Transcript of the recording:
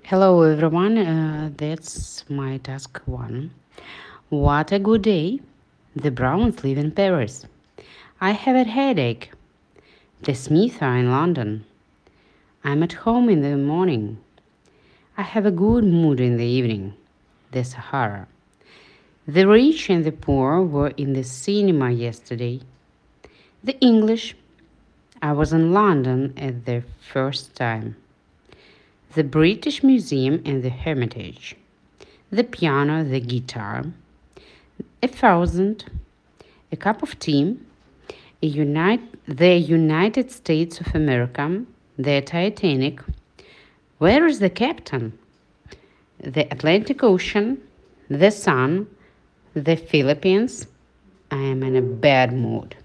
Hello everyone, that's my task one. What a good day! The Browns live in Paris. I have a headache. The Smiths are in London. I'm at home in the morning. I have a good mood in the evening. The Sahara. The rich and the poor were in the cinema yesterday. The English. I was in London at the first time. The British Museum and the Hermitage. The piano, the guitar, a thousand, a cup of tea, the United States of America, the Titanic. Where is the captain? The Atlantic Ocean, the sun, the Philippines. I am in a bad mood.